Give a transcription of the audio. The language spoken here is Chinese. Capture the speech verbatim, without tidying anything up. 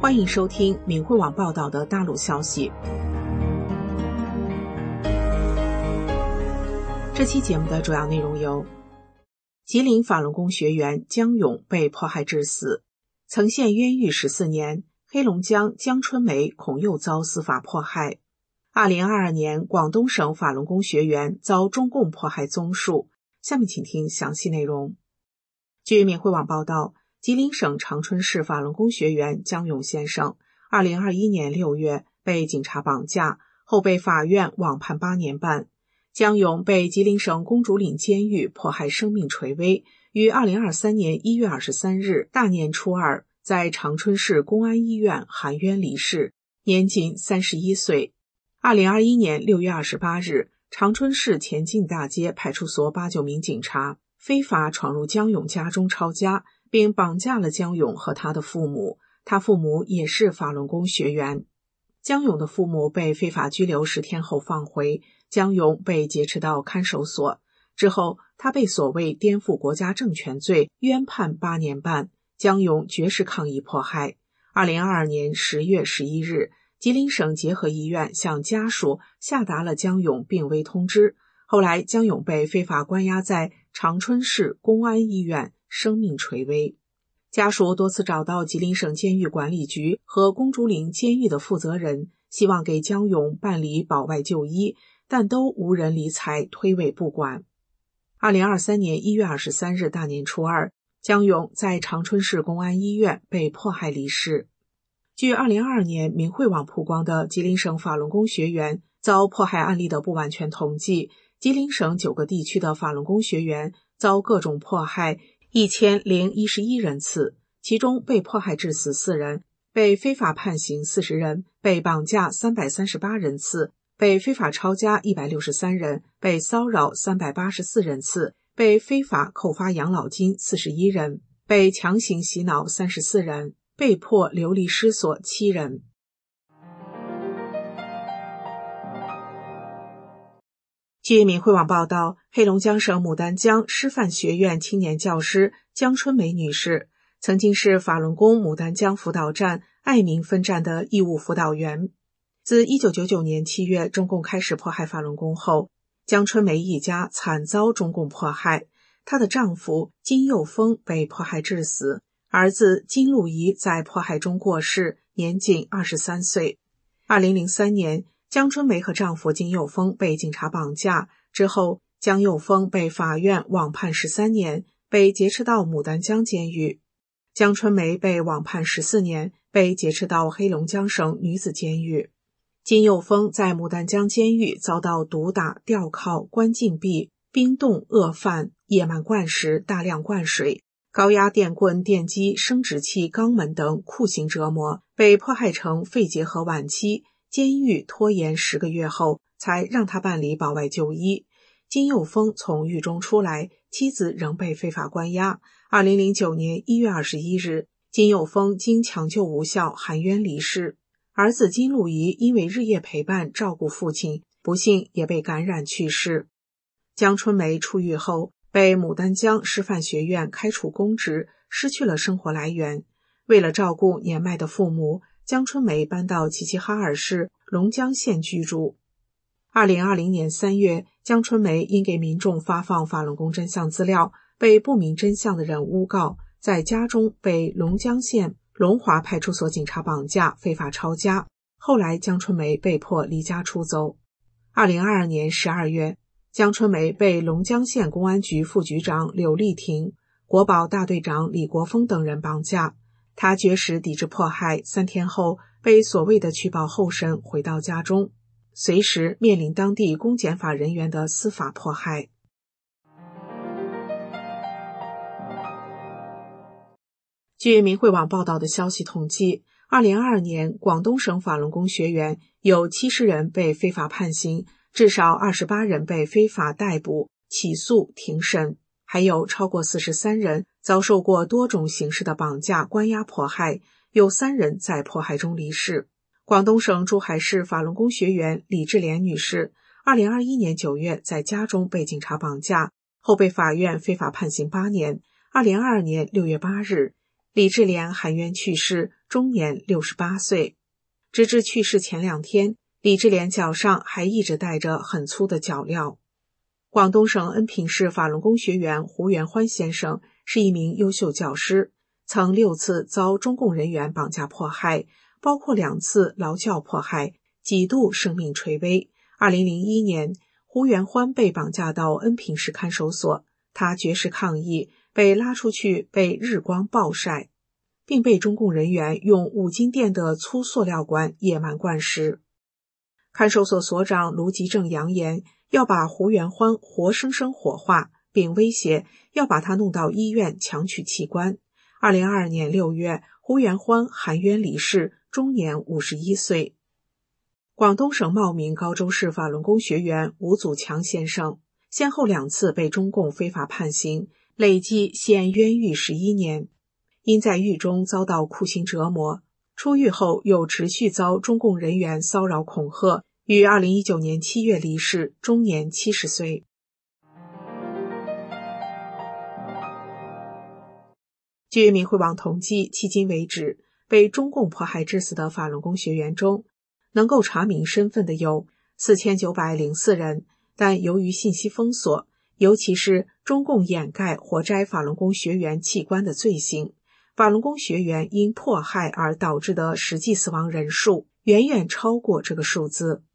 欢迎收听明慧网报道的大陆消息。这期节目的主要内容有：吉林法轮功学员江勇被迫害致死，曾陷冤狱十四年；黑龙江江春梅恐又遭司法迫害。二零二二年广东省法轮功学员遭中共迫害综述。下面请听详细内容。据明慧网报道，吉林省长春市法轮功学员江勇先生二零二一年六月被警察绑架，后被法院网判八年半。江勇被吉林省公主岭监狱迫害生命垂危，于二零二三年一月二十三日大年初二在长春市公安医院含冤离世，年仅三十一岁。二零二一年六月二十八日，长春市前进大街派出所八九名警察非法闯入江勇家中抄家，并绑架了江勇和他的父母，他父母也是法轮功学员。江勇的父母被非法拘留十天后放回，江勇被劫持到看守所，之后他被所谓颠覆国家政权罪冤判八年半，江勇绝食抗议迫害。二零二二年十月十一日，吉林省结合医院向家属下达了江勇病危通知，后来江勇被非法关押在长春市公安医院，生命垂危。家属多次找到吉林省监狱管理局和公主岭监狱的负责人，希望给江勇办理保外就医，但都无人理睬，推诿不管。二零二三年一月二十三日大年初二，江勇在长春市公安医院被迫害离世。据二零二二年明慧网曝光的吉林省法轮功学员遭迫害案例的不完全统计，吉林省九个地区的法轮功学员遭各种迫害一千零一十一人次，其中被迫害致死四人，被非法判刑四十人，被绑架三百三十八人次，被非法抄家一百六十三人，被骚扰三百八十四人次，被非法扣发养老金四十一人，被强行洗脑三十四人，被迫流离失所七人。据明慧网报道，黑龙江省牡丹江师范学院青年教师江春梅女士曾经是法轮功牡丹江辅导站爱民分站的义务辅导员。自一九九九年七月中共开始迫害法轮功后，江春梅一家惨遭中共迫害，她的丈夫金佑峰被迫害致死，儿子金路仪在迫害中过世，年仅二十三岁。二零零三年，江春梅和丈夫金佑峰被警察绑架，之后江佑峰被法院网判十三年，被劫持到牡丹江监狱。江春梅被网判十四年，被劫持到黑龙江省女子监狱。金佑峰在牡丹江监狱遭到毒打、吊铐、关禁闭、冰冻、饿饭、野蛮灌食、大量灌水、高压电棍、电击、生殖器、肛门等酷刑折磨，被迫害成肺结核晚期，监狱拖延十个月后才让他办理保外就医。金佑峰从狱中出来，妻子仍被非法关押。二零零九年一月二十一日，金佑峰经抢救无效含冤离世。儿子金路仪因为日夜陪伴照顾父亲，不幸也被感染去世。江春梅出狱后被牡丹江师范学院开除公职，失去了生活来源。为了照顾年迈的父母，江春梅搬到齐齐哈尔市龙江县居住。二零二零年三月，江春梅因给民众发放法轮功真相资料，被不明真相的人诬告，在家中被龙江县龙华派出所警察绑架，非法抄家。后来江春梅被迫离家出走。二零二二年十二月，江春梅被龙江县公安局副局长柳丽婷、国保大队长李国峰等人绑架。他绝食抵制迫害，三天后被所谓的取保候审回到家中，随时面临当地公检法人员的司法迫害。据明慧网报道的消息统计，二零二二年广东省法轮功学员有七十人被非法判刑，至少二十八人被非法逮捕、起诉、庭审，还有超过四十三人遭受过多种形式的绑架、关押迫害，有三人在迫害中离世。广东省珠海市法轮功学员李志莲女士，二零二一年九月在家中被警察绑架，后被法院非法判刑八年。二零二二年六月八日，李志莲含冤去世， 终年六十八岁。直至去世前两天，李志莲脚上还一直带着很粗的脚镣。广东省恩平市法轮功学员胡元欢先生是一名优秀教师，曾六次遭中共人员绑架迫害，包括两次劳教迫害，几度生命垂危。二零零一年，胡元欢被绑架到恩平市看守所，他绝食抗议，被拉出去被日光暴晒，并被中共人员用五金店的粗塑料管野蛮灌食。看守所所长卢吉正扬言要把胡元欢活生生火化，并威胁要把他弄到医院强取器官。二零二二年六月，胡元欢含冤离世，终年五十一岁。广东省茂名高州市法轮功学员吴祖强先生先后两次被中共非法判刑，累计现冤狱十一年。因在狱中遭到酷刑折磨，出狱后又持续遭中共人员骚扰恐吓，于二零一九年七月离世，终年七十岁。据民汇网统计，迄今为止，被中共迫害致死的法轮功学员中，能够查明身份的有四千九百零四人，但由于信息封锁，尤其是中共掩盖或摘法轮功学员器官的罪行，法轮功学员因迫害而导致的实际死亡人数远远超过这个数字。